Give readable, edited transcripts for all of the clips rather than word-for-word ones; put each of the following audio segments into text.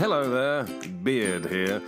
Hello there, Beard here.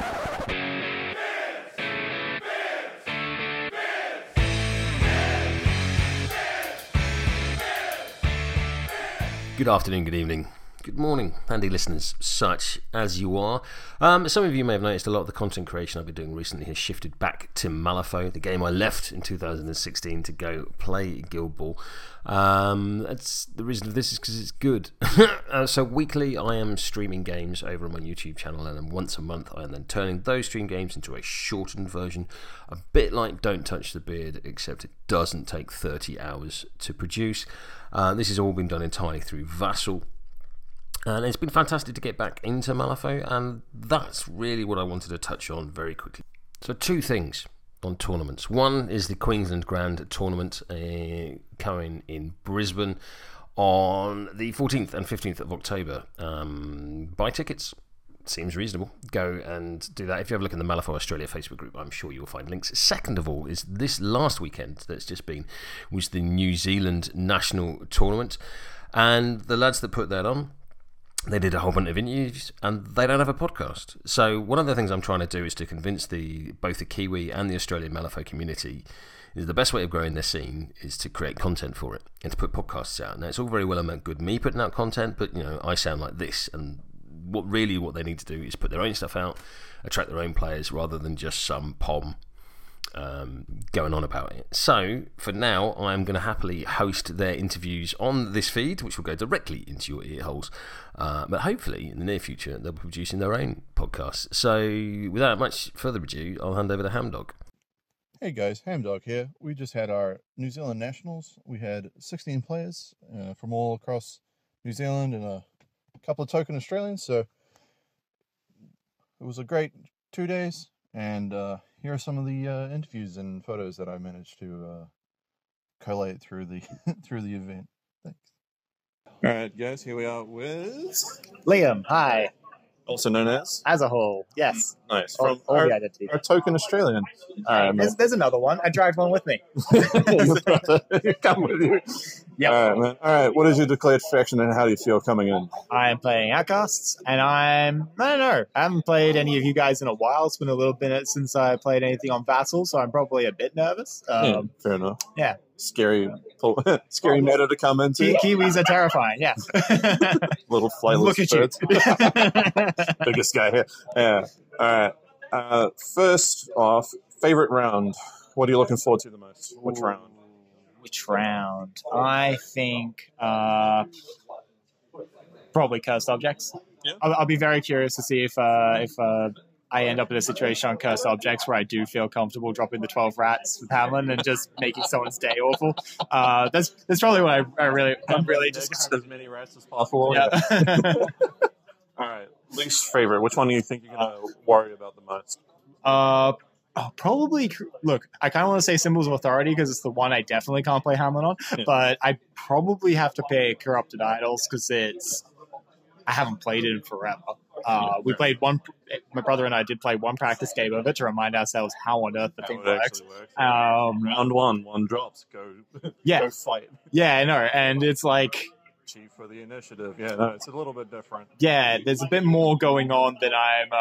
Good afternoon, good evening, good morning, handy listeners, such as you are. Some of you may have noticed a lot of the content creation I've been doing recently has shifted back to Malifaux, the game I left in 2016 to go play Guild Ball. That's the reason for this is because it's good. So weekly I am streaming games over on my YouTube channel, and then once a month I am then turning those stream games into a shortened version, a bit like Don't Touch the Beard, except it doesn't take 30 hours to produce. This has all been done entirely through Vassal. And it's been fantastic to get back into Malifaux, and that's really what I wanted to touch on very quickly. So two things on tournaments. One is the Queensland Grand Tournament coming in Brisbane on the 14th and 15th of October. Buy tickets. Seems reasonable. Go and do that. If you have a look in the Malifaux Australia Facebook group, I'm sure you'll find links. Second of all is this last weekend that's just been was the New Zealand National Tournament, and the lads that put that on, they did a whole bunch of interviews, and they don't have a podcast. So one of the things I'm trying to do is to convince both the Kiwi and the Australian Malifaux community is the best way of growing their scene is to create content for it and to put podcasts out. Now, it's all very well and good me putting out content, but I sound like this, and what they need to do is put their own stuff out, attract their own players, rather than just some POM going on about it. So for now, I'm going to happily host their interviews on this feed, which will go directly into your ear holes, but hopefully in the near future they'll be producing their own podcasts. So without much further ado, I'll hand over to Hamdog. Hey guys, Hamdog here. We just had our New Zealand Nationals. We had 16 players from all across New Zealand and a couple of token Australians, so it was a great 2 days, and here are some of the interviews and photos that I managed to collate through the through the event. Thanks. All right, guys, here we are with Liam, hi. also known as As a whole, yes. Nice All from the identity. our token Australian. There's another one. I dragged one with me. Your brother, come with you. Yep. All right, man. All right, what is your declared faction and how do you feel coming in? I am playing Outcasts, and I don't know. I haven't played any of you guys in a while. It's been a little bit since I played anything on Vassal, so I'm probably a bit nervous. Fair enough. Yeah. Scary meta to come into. Kiwis are terrifying, yeah. Little flightless Look at birds. you. Biggest guy here. Yeah. All right. First off, favorite round. What are you looking forward to the most? Which round? Which round? I think probably Cursed Objects. Yeah. I'll be very curious to see if I end up in a situation on Cursed Objects where I do feel comfortable dropping the 12 rats with Hamlin and just making someone's day awful. That's probably what I'm really just as many rats as possible. Yeah. All right. Least favorite. Which one do you think you're gonna worry about the most? Probably, look, I kind of want to say Symbols of Authority because it's the one I definitely can't play Hamlin on, but I probably have to pick Corrupted Idols because I haven't played it in forever. We played my brother and I did play one practice game of it to remind ourselves how on earth the thing works. Round one drops, go fight. Yeah, I know, and it's like... Chief for the initiative. Yeah, no, it's a little bit different. Yeah, there's a bit more going on than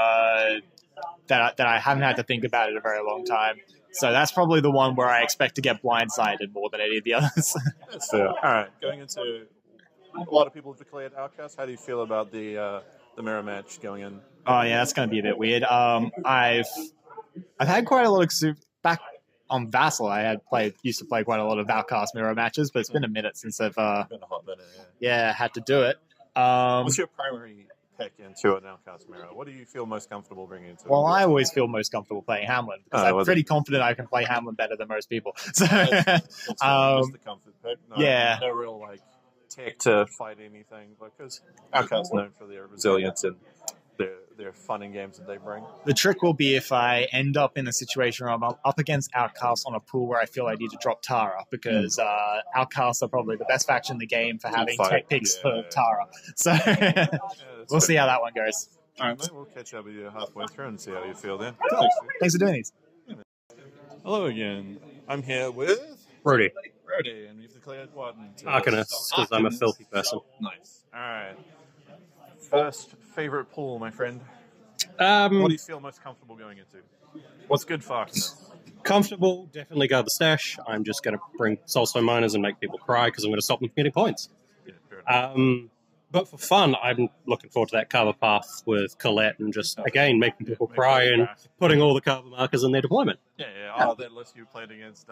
that I haven't had to think about in a very long time. So that's probably the one where I expect to get blindsided more than any of the others. That's fair. All right, going into a lot of people have declared Outcast. How do you feel about the mirror match going in? Oh yeah, that's going to be a bit weird. I've had quite a lot of back on Vassal. I used to play quite a lot of Outcast mirror matches, but it's been a minute since I've been a hot minute, had to do it. What's your primary pick into an Outcast mirror? What do you feel most comfortable bringing into it? Well, I always feel most comfortable playing Hamlin because I'm pretty confident I can play Hamlin better than most people. So, it's just the comfort pick. No real tech to fight anything, because Outcast's known for their resilience and their fun and games that they bring. The trick will be if I end up in a situation where I'm up against Outcasts on a pool where I feel I need to drop Tara, because Outcasts are probably the best faction in the game for having tech picks for Tara. So we'll see how that one goes. All right, mate, we'll catch up with you halfway through and see how you feel then. Cool. Thanks for doing these. Hello again. I'm here with... Brody. And you've declared what? Arcanist, because I'm a filthy person. Nice. All right. First favorite pool, my friend? What do you feel most comfortable going into? What's good for Arcanist? Comfortable, definitely go the stash. I'm just going to bring Soulstone Miners and make people cry because I'm going to stop them from getting points. Yeah, fair enough. But for fun, I'm looking forward to that cover path with Colette and just, again, making people cry and putting all the cover markers in their deployment. Yeah. Oh, that list you played against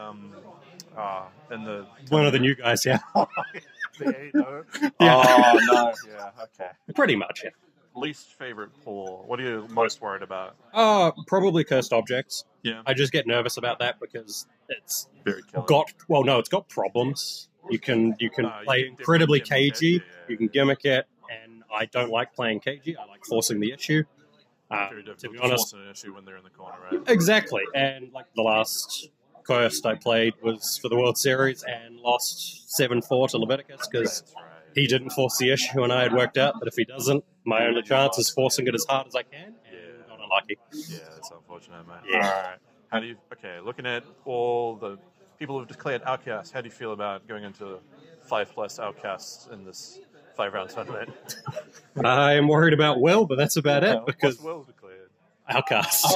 in the... One of the new guys, yeah. The 8-0? Yeah. Oh, no. Yeah, okay. Pretty much, yeah. Least favorite pool. What are you most worried about? Probably Cursed Objects. Yeah. I just get nervous about that because it's very it's got problems. You can play incredibly cagey. You can gimmick it, and I don't like playing cagey. I like forcing the issue. To be honest, forcing an issue when they're in the corner, right? Exactly. And like the last Cursed I played was for the World Series and lost 7-4 to Leviticus because he didn't force the issue, and I had worked out that if he doesn't, my only chance is forcing it as hard as I can. And got unlucky. Yeah, that's unfortunate, mate. Yeah. All right. How do you? Okay, looking at all the people who've declared outcasts, how do you feel about going into 5+ outcasts in this 5-round tournament? I'm worried about Will, but that's about it because What's Will declared? Outcast.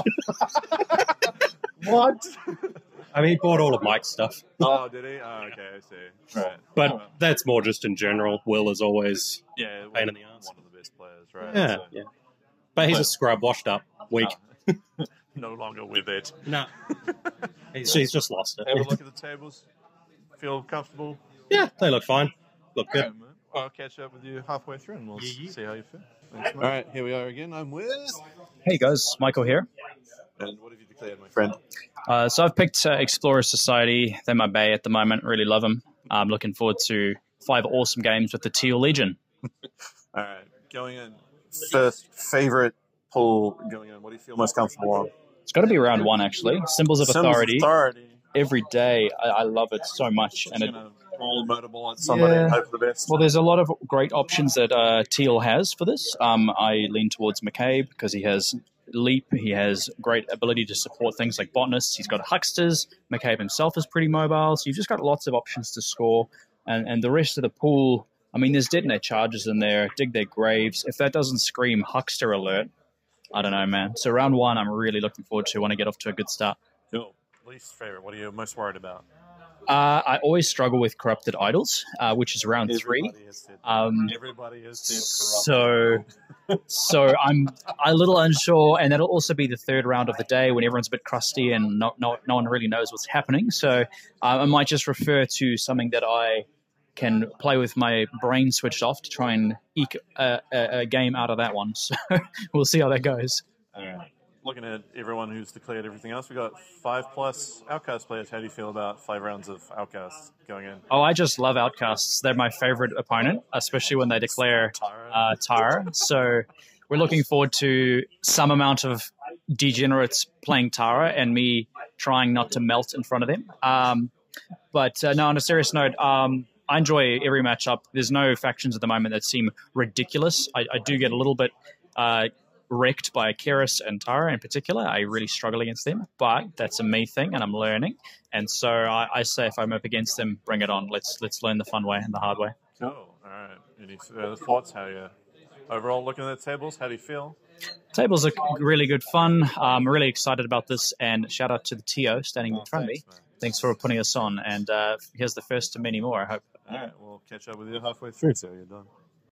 What? I mean, he bought all of Mike's stuff. Oh, did he? Oh, okay, I see. Right. But that's more just in general. Will is always pain in the ass. One of the best players, right? Yeah, So- yeah. But he's a scrub, washed up, weak. No longer with it. No. He's just lost it. Have a look at the tables. Feel comfortable? Yeah, they look fine. Look good. All right, man. I'll catch up with you halfway through and we'll see how you feel. Thanks, mate. All right, here we are again. I'm with... Hey guys, Michael here. And what have you declared, my friend? So I've picked Explorer Society. They're my bae at the moment. Really love them. I'm looking forward to 5 awesome games with the Teal Legion. All right, going in. First favorite pool going in. What do you feel most comfortable on? It's got to be round 1, actually. Symbols of Authority. Every day. I love it so much. And roll a motable on somebody and hope for the best. Well, there's a lot of great options that Teal has for this. I lean towards McCabe because he has Leap. He has great ability to support things like botanists. He's got Hucksters. McCabe himself is pretty mobile. So you've just got lots of options to score. And the rest of the pool, I mean, there's Detonate Charges in there, Dig Their Graves. If that doesn't scream Huckster Alert, I don't know, man. So round 1, I'm really looking forward to. Want to get off to a good start. Cool. Least favorite. What are you most worried about? I always struggle with Corrupted Idols, which is round 3. Everybody has said corrupted. So I'm a little unsure, and that'll also be the 3rd round of the day when everyone's a bit crusty and no one really knows what's happening. So I might just refer to something that I can play with my brain switched off to try and eke a game out of that one. So we'll see how that goes. All right. Looking at everyone who's declared everything else, we got 5+ Outcast players. How do you feel about 5 rounds of Outcasts going in? Oh, I just love Outcasts. They're my favorite opponent, especially when they declare Tara. So we're looking forward to some amount of degenerates playing Tara and me trying not to melt in front of them. But no, on a serious note, I enjoy every matchup. There's no factions at the moment that seem ridiculous. I do get a little bit wrecked by Keris and Tara in particular. I really struggle against them, but that's a me thing and I'm learning. And so I say if I'm up against them, bring it on. Let's learn the fun way and the hard way. Cool. All right. Any further thoughts? How you overall looking at the tables? How do you feel? Tables are really good fun. I'm really excited about this, and shout out to the TO standing in front of me. Thanks for putting us on, and here's the first of many more, I hope. All right, we'll catch up with you halfway through till you're done.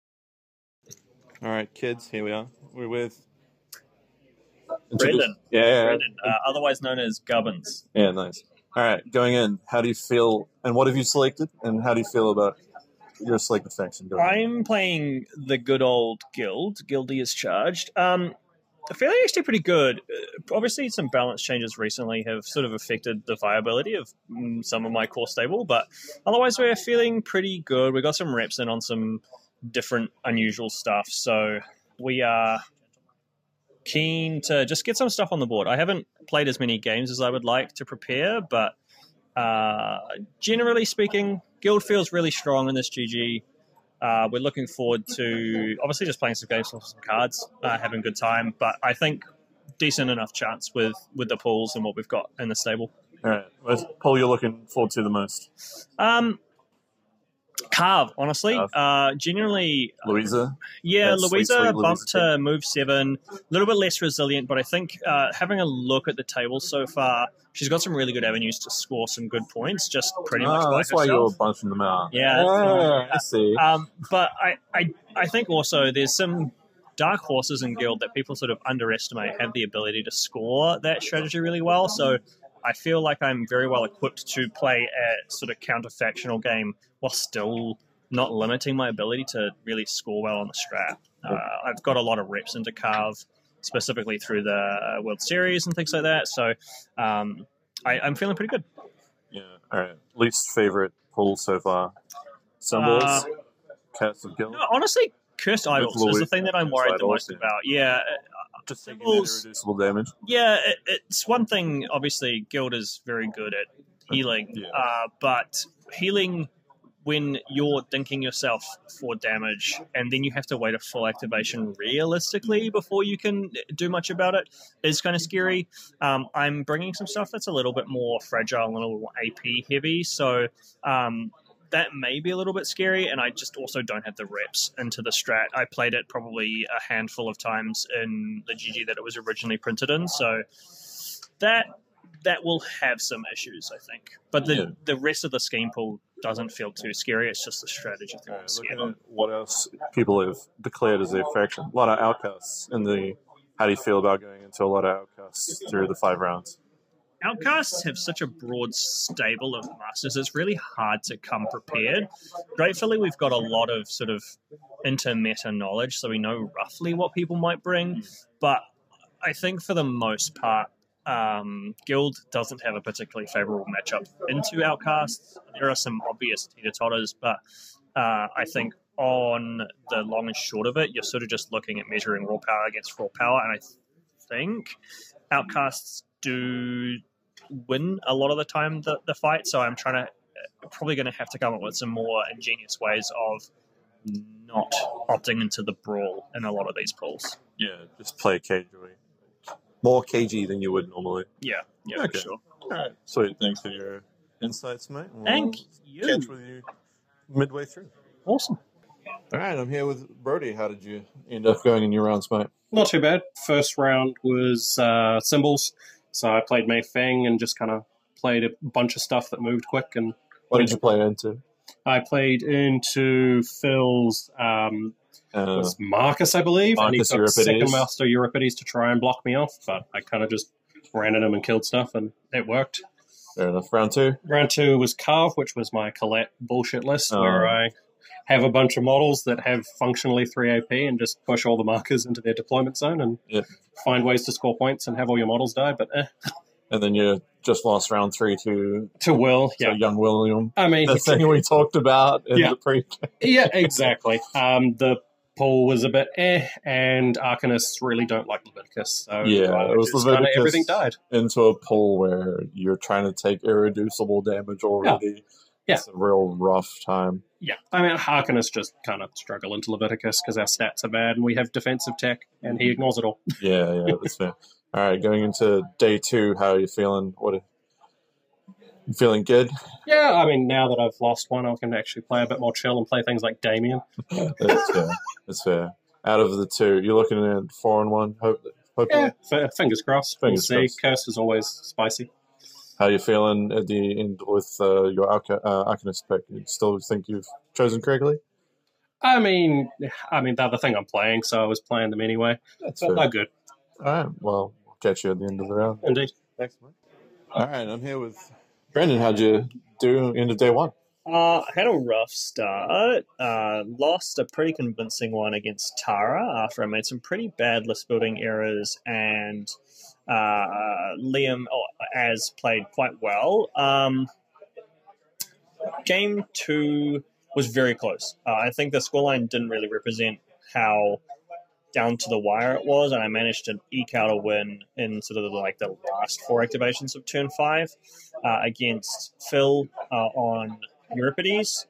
All right, kids, here we are. We're with... Brendan. Yeah. Brendan, otherwise known as Gubbins. Yeah, nice. All right, going in, how do you feel, and what have you selected, and how do you feel about your selected faction? I'm playing the good old guild. Guildy is charged. Feeling actually pretty good. Obviously, some balance changes recently have sort of affected the viability of some of my core stable, but otherwise we're feeling pretty good. We got some reps in on some different unusual stuff, so we are keen to just get some stuff on the board. I haven't played as many games as I would like to prepare, but generally speaking, guild feels really strong in this GG. We're looking forward to obviously just playing some games with some cards, having a good time, but I think decent enough chance with the pools and what we've got in the stable. All right. What's pool you're looking forward to the most? Carve, honestly. Genuinely, Louisa? yeah, That Louisa sweet bumped Louisa to move 7, a little bit less resilient, but I think having a look at the table so far, she's got some really good avenues to score some good points, just pretty much by that's herself. why you're bunching them out. Yeah. I see. But I think also there's some dark horses in Guild that people sort of underestimate have the ability to score that strategy really well. So I feel like I'm very well equipped to play a sort of counterfactional game while still not limiting my ability to really score well on the strat. I've got a lot of reps into Carve, specifically through the World Series and things like that. So I'm feeling pretty good. Yeah. All right. Least favorite pull so far? Symbols? Cats of Guild? No, honestly, Cursed Idols is the thing that I'm worried the most about. Yeah. Just taking irreducible damage. Yeah, it's one thing. Obviously, Guild is very good at healing, but healing when you're dinking yourself for damage and then you have to wait a full activation realistically before you can do much about it is kind of scary. I'm bringing some stuff that's a little bit more fragile and a little more AP heavy, so that may be a little bit scary, and I just also don't have the reps into the strat. I played it probably a handful of times in the GG that it was originally printed in, so that will have some issues, I think. But the rest of the scheme pool doesn't feel too scary. It's just the strategy thing. Looking at what else people have declared as their faction. A lot of outcasts in the... How do you feel about going into a lot of outcasts through the 5 rounds? Outcasts have such a broad stable of masters, it's really hard to come prepared. Gratefully, we've got a lot of sort of inter-meta knowledge, so we know roughly what people might bring, but I think for the most part, Guild doesn't have a particularly favourable matchup into Outcasts. There are some obvious teeter-totters, but I think on the long and short of it, you're sort of just looking at measuring raw power against raw power, and I think Outcasts do win a lot of the time the fight, so I'm probably going to have to come up with some more ingenious ways of not opting into the brawl in a lot of these pools. Yeah, just play cagey. More cagey than you would normally. Yeah, Okay. for sure. All right, sweet. Thanks for your insights, mate. Thank you. Catch with you midway through. Awesome. All right, I'm here with Brody. How did you end up going in your rounds, mate? Not too bad. First round was Symbols, so I played Mei Feng and just kind of played a bunch of stuff that moved quick. And what did you play into? I played into Phil's was Marcus, I believe, Marcus and he took Euripides. Second Master Euripides to try and block me off, but I kind of just ran at him and killed stuff, and it worked. Fair enough. Round 2? Round 2 was Carve, which was my Colette bullshit list, where I have a bunch of models that have functionally 3 AP and just push all the markers into their deployment zone and find ways to score points and have all your models die, but And then you just lost round 3 to Will, young William. I mean, the thing we talked about in the pre. Yeah, exactly. The pool was a bit and Arcanists really don't like Leviticus. So it was Leviticus. Everything died into a pool where you're trying to take irreducible damage already. Yeah. It's a real rough time. Yeah, I mean, Arcanists just kind of struggle into Leviticus because our stats are bad and we have defensive tech, and he ignores it all. Yeah, that's fair. All right, going into day 2, how are you feeling? You feeling good? Yeah, I mean, now that I've lost one, I can actually play a bit more chill and play things like Damien. That's fair. Out of the 2, you're looking at 4-1. Hopefully. Yeah, fingers crossed. We'll see. Crossed. Curse is always spicy. How are you feeling at the end with your Arcanist pick? You still think you've chosen correctly? I mean, they're the thing I'm playing, so I was playing them anyway. That's but fair. they're good. All right, well, we'll catch you at the end of the round. Indeed. Thanks, mate. All right, I'm here with Brendan. How'd you do end of day 1? I had a rough start. Lost a pretty convincing one against Tara after I made some pretty bad list building errors, and Liam as played quite well. Game 2 was very close. I think the scoreline didn't really represent how down to the wire it was, and I managed to eke out a win in sort of like the last 4 activations of turn 5 against Phil on Euripides.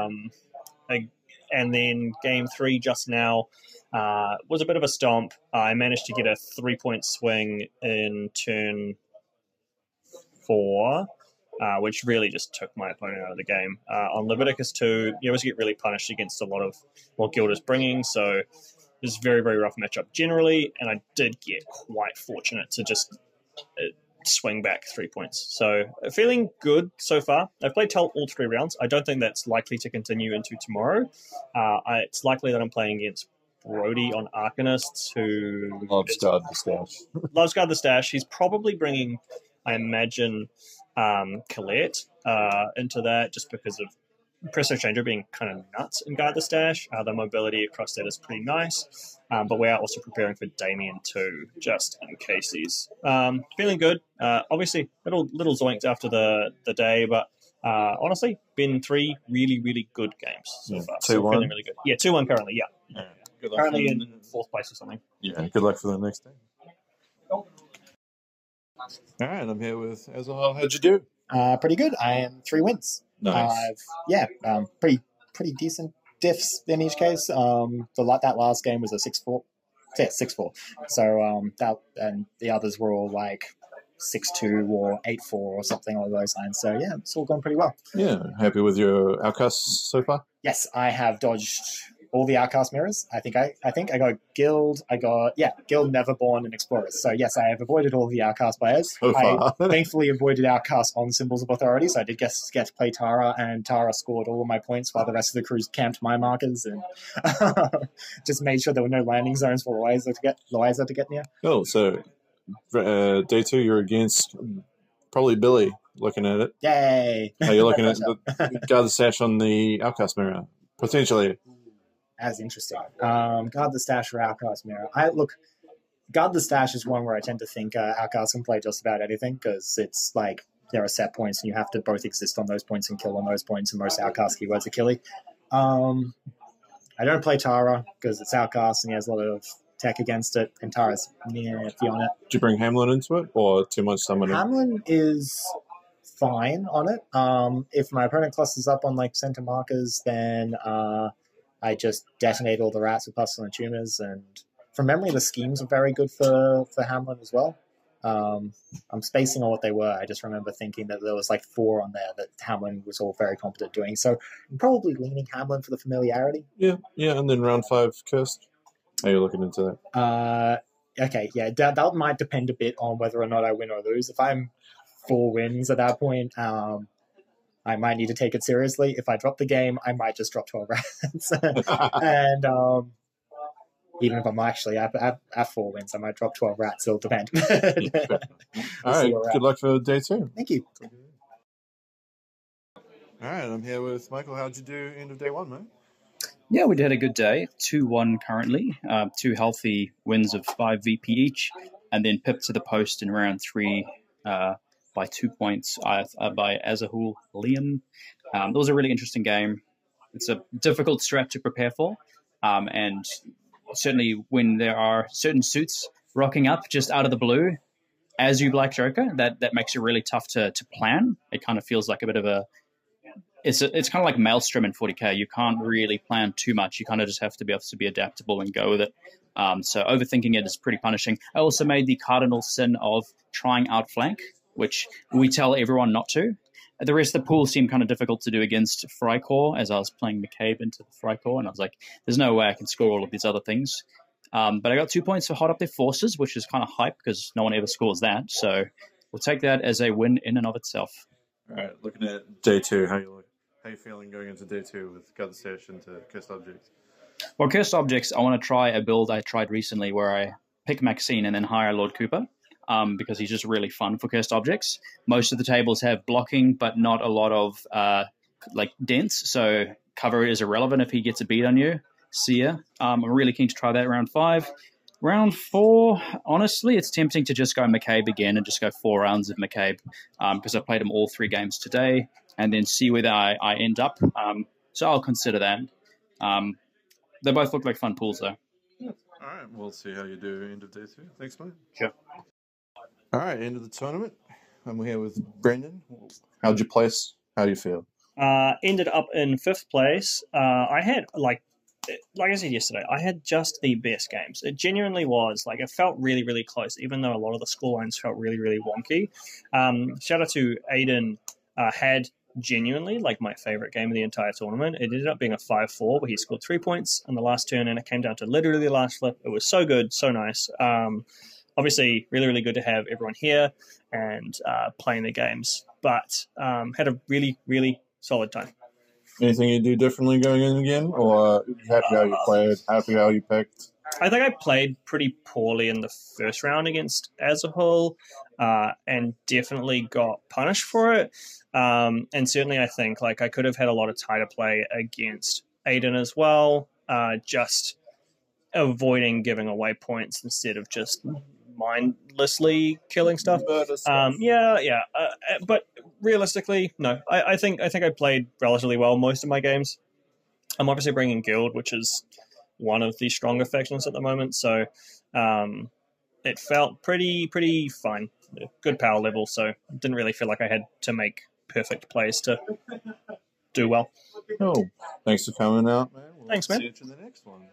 And then game 3 just now was a bit of a stomp. I managed to get a 3-point swing in turn 4 which really just took my opponent out of the game. On Leviticus 2, you always get really punished against a lot of what Guild is bringing, so it was a very, very rough matchup generally, and I did get quite fortunate to just swing back 3 points. So feeling good so far. I've played Telt all 3 rounds. I don't think that's likely to continue into tomorrow. It's likely that I'm playing against Brody on Arcanists, who Loves Guard the Stash. loves Guard the Stash. He's probably bringing, I imagine, Colette into that just because of Presto Stranger being kind of nuts in Guard the Stash. The mobility across that is pretty nice. But we are also preparing for Damien too, just in case he's feeling good. Obviously, little zoinked after the day, but honestly, been 3 really, really good games so far. 2-1? So feeling really good. Yeah, 2-1 currently, yeah. Good luck Currently for in 4th place or something. Yeah, good luck for the next day. All right, I'm here with Azahal. How'd you do? Pretty good. I am 3 wins. Nice. Pretty decent diffs in each case. That last game was a 6-4. Yeah, 6-4. So that and the others were all like 6-2 or 8-4 or something along those lines. So yeah, it's all gone pretty well. Yeah, happy with your outcasts so far? Yes, I have dodged all the Outcast mirrors. I think I got Guild. Guild, Neverborn, and Explorers. So yes, I have avoided all the Outcast players. So far. I thankfully avoided Outcast on Symbols of Authority, so I did get to play Tara, and Tara scored all of my points while the rest of the crews camped my markers and just made sure there were no landing zones for Liza to get near. Cool. So day 2, you're against probably Billy. Looking at it. Yay! How you looking at Guard the Stash on the Outcast mirror? Potentially. As interesting. Guard the Stash or Outcast mirror. Guard the Stash is one where I tend to think Outcast can play just about anything because it's like there are set points and you have to both exist on those points and kill on those points, and most Outcast keywords are killy. I don't play Tara because it's Outcast and he has a lot of tech against it, and Tara's iffy on it. Did you bring Hamlin into it or too much summoning? Hamlin is fine on it. If my opponent clusters up on like center markers, then I just detonate all the rats with pestilent tumors, and from memory, the schemes are very good for Hamlin as well. I'm spacing on what they were. I just remember thinking that there was like 4 on there that Hamlin was all very competent doing. So I'm probably leaning Hamlin for the familiarity. Yeah, and then round 5 Cursed. How are you looking into that? Okay, yeah, that might depend a bit on whether or not I win or lose. If I'm 4 wins at that point, I might need to take it seriously. If I drop the game, I might just drop 12 rats. And even if I'm actually at 4 wins, I might drop 12 rats. It'll depend. All right, good luck for day 2. Thank you. All right, I'm here with Michael. How'd you do end of day 1, mate? Yeah, we had a good day. 2-1 currently. 2 healthy wins of 5 VP each, and then pipped to the post in round 3 by 2 points by Azahul Liam. It was a really interesting game. It's a difficult strat to prepare for, and certainly when there are certain suits rocking up just out of the blue as you Black Joker, that makes it really tough to plan. It kind of feels like a bit of a... It's kind of like Maelstrom in 40k. You can't really plan too much. You kind of just have to be able to be adaptable and go with it. So overthinking it is pretty punishing. I also made the cardinal sin of trying outflank, which we tell everyone not to. The rest of the pool seemed kind of difficult to do against Frycore as I was playing McCabe into the Frycore, and I was like, there's no way I can score all of these other things. But I got 2 points for Hot Up Their Forces, which is kind of hype because no one ever scores that. So we'll take that as a win in and of itself. All right, looking at day 2, how you feeling going into day 2 with Guard the Stash into Cursed Objects? Well, Cursed Objects, I want to try a build I tried recently where I pick Maxine and then hire Lord Cooper. Because he's just really fun for Cursed Objects. Most of the tables have blocking, but not a lot of dents, so cover is irrelevant if he gets a beat on you. See ya. I'm really keen to try that round 5. Round 4, honestly, it's tempting to just go McCabe again and just go 4 rounds of McCabe because I played him all 3 games today and then see whether I end up. So I'll consider that. They both look like fun pools, though. Yeah. All right, we'll see how you do end of day 2. Thanks, mate. Sure. All right, end of the tournament. I'm here with Brendan. How'd you place? How do you feel? Ended up in 5th place. I had, like I said yesterday, I had just the best games. It genuinely was. Like, it felt really, really close, even though a lot of the scorelines felt really, really wonky. Shout out to Aiden had genuinely like my favorite game of the entire tournament. It ended up being a 5-4 where he scored 3 points on the last turn, and it came down to literally the last flip. It was so good, so nice. Obviously, really, really good to have everyone here and playing the games, but had a really, really solid time. Anything you do differently going in again, or happy how you played, happy how you picked? I think I played pretty poorly in the first round against Azahul, and definitely got punished for it. And certainly I think like I could have had a lot of tighter play against Aiden as well, just avoiding giving away points instead of just mindlessly killing stuff. But realistically, no. I think I played relatively well most of my games. I'm obviously bringing Guild, which is one of the stronger factions at the moment, so it felt pretty fine. Good power level, so didn't really feel like I had to make perfect plays to do well. Oh, thanks for coming out, man. Thanks, man. See you to the next one.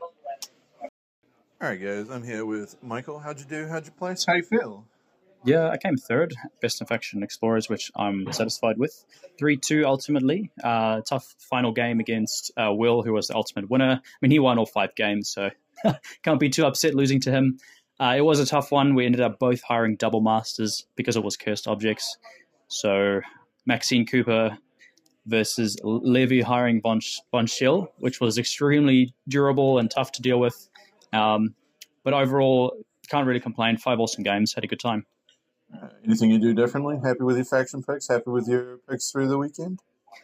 All right, guys, I'm here with Michael. How'd you do? How'd you play? How you feel? Yeah, I came third, best in faction explorers, which I'm satisfied with. 3-2 ultimately. Tough final game against Will, who was the ultimate winner. I mean, he won all 5 games, so can't be too upset losing to him. It was a tough one. We ended up both hiring double masters because it was cursed objects. So Maxine Cooper versus Levi hiring Von Schill, which was extremely durable and tough to deal with. But overall, can't really complain. 5 awesome games. Had a good time. Anything you do differently? Happy with your faction picks? Happy with your picks through the weekend?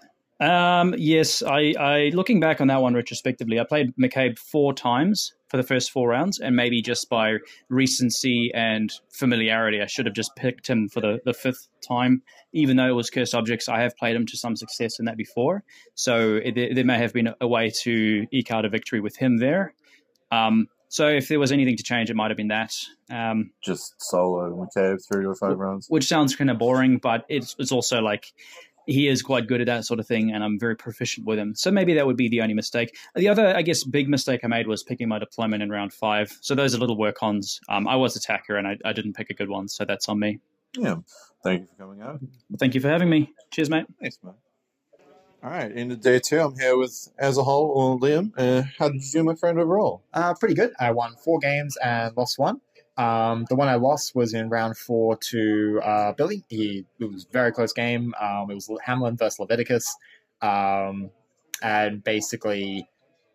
Yes, I looking back on that one retrospectively, I played McCabe 4 times for the first 4 rounds, and maybe just by recency and familiarity, I should have just picked him for the 5th time. Even though it was cursed objects, I have played him to some success in that before, so there may have been a way to eke out a victory with him there. So if there was anything to change, it might have been that. Just solo McCabe 3 or 5 rounds. Which sounds kind of boring, but it's also like he is quite good at that sort of thing, and I'm very proficient with him. So maybe that would be the only mistake. The other, I guess, big mistake I made was picking my deployment in round 5. So those are little work-ons. I was attacker, and I didn't pick a good one, so that's on me. Yeah. Thank you for coming out. Well, thank you for having me. Cheers, mate. Thanks, mate. All right, into day 2, I'm here with Azahul or Liam. How did you do, my friend, overall? Pretty good. I won 4 games and lost 1. The one I lost was in round 4 to Billy. It was a very close game. It was Hamlin versus Leviticus. And basically,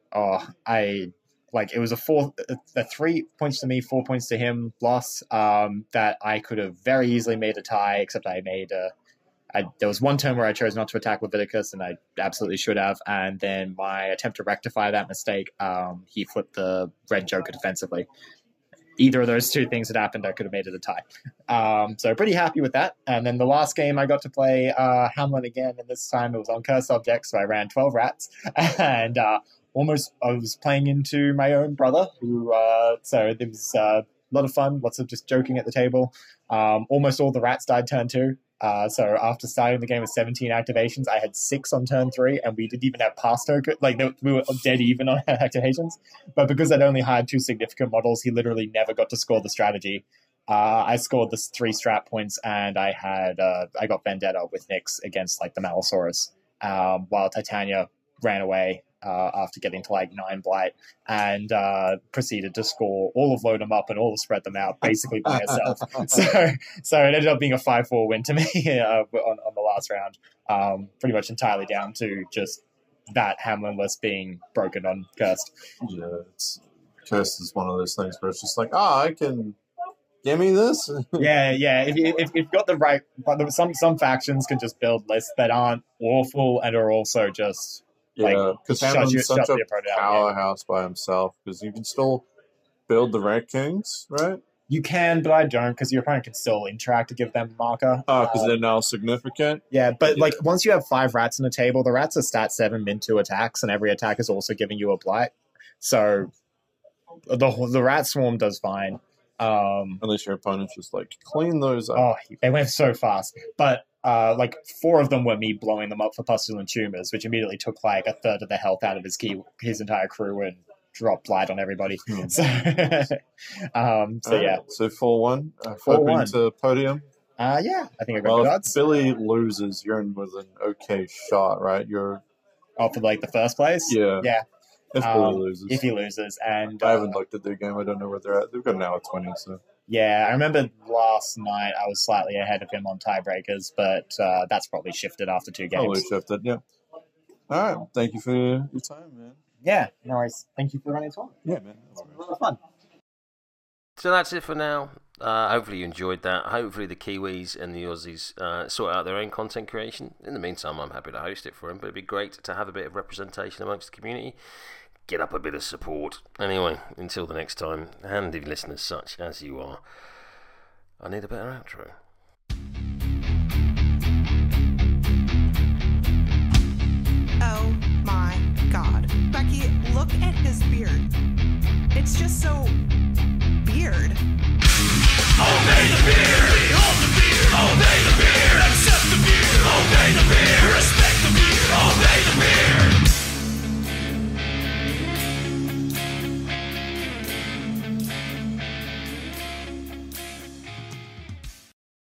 it was a 3 points to me, 4 points to him loss that I could have very easily made a tie, except I made there was one turn where I chose not to attack Leviticus, and I absolutely should have. And then my attempt to rectify that mistake, he flipped the red Joker defensively. Either of those 2 things had happened, I could have made it a tie. So pretty happy with that. And then the last game, I got to play Hamlin again, and this time it was on cursed objects, so I ran 12 rats. And I was playing into my own brother, so it was a lot of fun, lots of just joking at the table. Almost all the rats died turn 2. So after starting the game with 17 activations, I had 6 on turn 3, and we didn't even have pass token. We were dead even on activations. But because I'd only hired 2 significant models, he literally never got to score the strategy. I scored the 3 strat points, and I got Vendetta with Nyx against the Malosaurus, while Titania ran away after getting to 9 blight, and proceeded to score all of Load 'em Up and all of Spread Them Out basically by herself. So it ended up being a 5-4 win to me on the last round, pretty much entirely down to just that Hamlin list being broken on Cursed. Yeah, Cursed is one of those things where it's just I can... Give me this. yeah. If you've got the right, but some factions can just build lists that aren't awful and are also just... Yeah, because Hamlin's such a powerhouse by himself, because you can still build the Rat Kings, right? You can, but I don't, because your opponent can still interact to give them a marker. Oh, because they're now significant? Yeah, but once you have 5 rats on the table, the rats are stat 7 min 2 attacks, and every attack is also giving you a blight. So the rat swarm does fine. Unless your opponent's just clean those up. Oh, they went so fast. But 4 of them were me blowing them up for pustulent tumors, which immediately took a third of the health out of his entire crew and dropped blight on everybody. So yeah. So 4-1. 4-1 to podium. Yeah, I think I got Well, good if odds. Billy loses, you're in with an okay shot, right? For like the first place? Yeah. Yeah. If Billy loses. If he loses. And I haven't looked at their game. I don't know where they're at. They've got an hour 20, so. Yeah, I remember last night I was slightly ahead of him on tiebreakers, but that's probably shifted after 2 games. Probably shifted, yeah. All right. Thank you for your time, man. Yeah, no worries. Thank you for running tour. Yeah, man. It's a lot of fun. So that's it for now. Hopefully you enjoyed that. Hopefully the Kiwis and the Aussies sort out their own content creation. In the meantime, I'm happy to host it for them, but it'd be great to have a bit of representation amongst the community. Get up a bit of support. Anyway, until the next time, handy listeners such as you are, I need a better outro. Oh my God. Becky, look at his beard. It's just so beard.